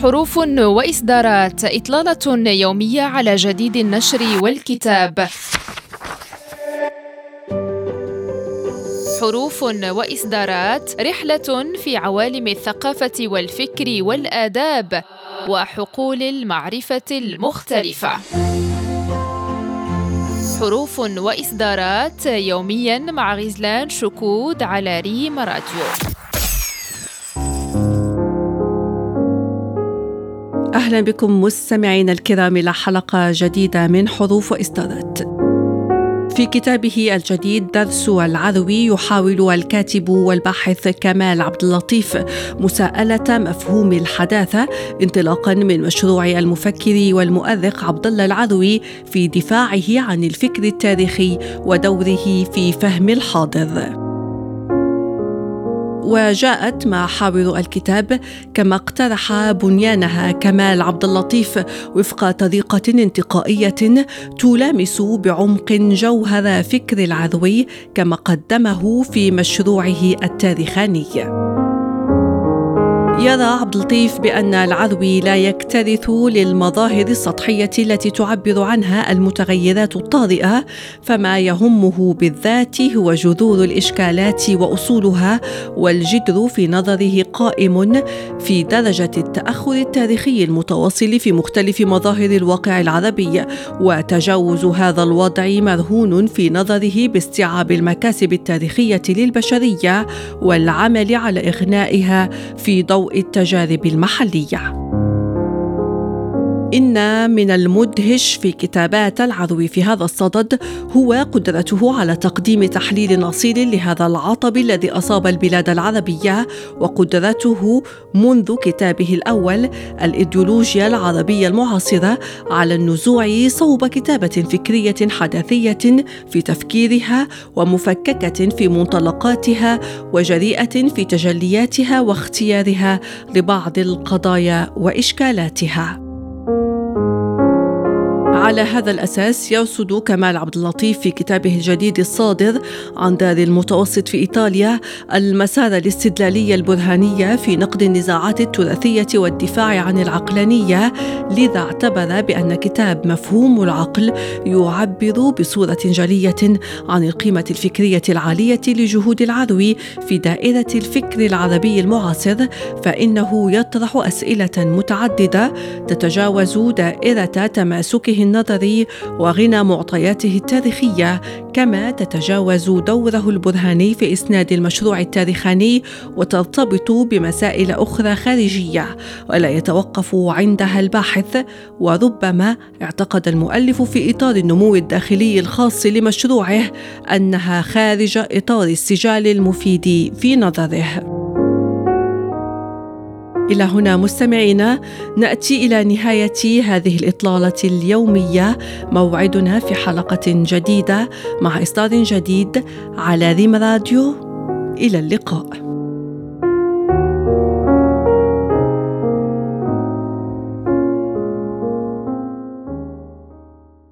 حروف وإصدارات، إطلالة يومية على جديد النشر والكتاب. حروف وإصدارات، رحلة في عوالم الثقافة والفكر والآداب وحقول المعرفة المختلفة. حروف وإصدارات يومياً مع غزلان شكود على ريم راديو. أهلا بكم مستمعين الكرام إلى حلقة جديدة من حروف وإصدارات. في كتابه الجديد درس العروي يحاول الكاتب والباحث كمال عبد اللطيف مساءلة مفهوم الحداثة انطلاقا من مشروع المفكر والمؤرخ عبد الله العروي في دفاعه عن الفكر التاريخي ودوره في فهم الحاضر. وجاءت محاور الكتاب كما اقترح بنيانها كمال عبد اللطيف وفق طريقة انتقائية تلامس بعمق جوهر فكر العروي كما قدمه في مشروعه التاريخاني. يرى عبد اللطيف بأن العروي لا يكترث للمظاهر السطحية التي تعبر عنها المتغيرات الطارئة، فما يهمه بالذات هو جذور الإشكالات وأصولها، والجدر في نظره قائم في درجة التأخر التاريخي المتواصل في مختلف مظاهر الواقع العربي، وتجاوز هذا الوضع مرهون في نظره باستيعاب المكاسب التاريخية للبشرية والعمل على إغنائها في ضوء التجارب المحلية. إن من المدهش في كتابات العروي في هذا الصدد هو قدرته على تقديم تحليل أصيل لهذا العطب الذي أصاب البلاد العربية، وقدرته منذ كتابه الأول الإيديولوجيا العربية المعاصرة على النزوع صوب كتابة فكرية حداثية في تفكيرها ومفككة في منطلقاتها وجريئة في تجلياتها واختيارها لبعض القضايا وإشكالاتها. على هذا الأساس يرصد كمال عبد اللطيف في كتابه الجديد الصادر عن دار المتوسط في إيطاليا المسار الاستدلالي البرهاني في نقد النزاعات التراثية والدفاع عن العقلانية، لذا اعتبر بأن كتاب مفهوم العقل يعبر بصورة جلية عن القيمة الفكرية العالية لجهود العروي في دائرة الفكر العربي المعاصر، فإنه يطرح أسئلة متعددة تتجاوز دائرة تماسكه النظري وغنى معطياته التاريخية، كما تتجاوز دوره البرهاني في إسناد المشروع التاريخاني وترتبط بمسائل أخرى خارجية ولا يتوقف عندها الباحث. وربما اعتقد المؤلف في إطار النمو الداخلي الخاص لمشروعه أنها خارج إطار السجال المفيد في نظره. إلى هنا مستمعينا نأتي إلى نهاية هذه الإطلالة اليومية. موعدنا في حلقة جديدة مع إصدار جديد على ريم راديو. إلى اللقاء.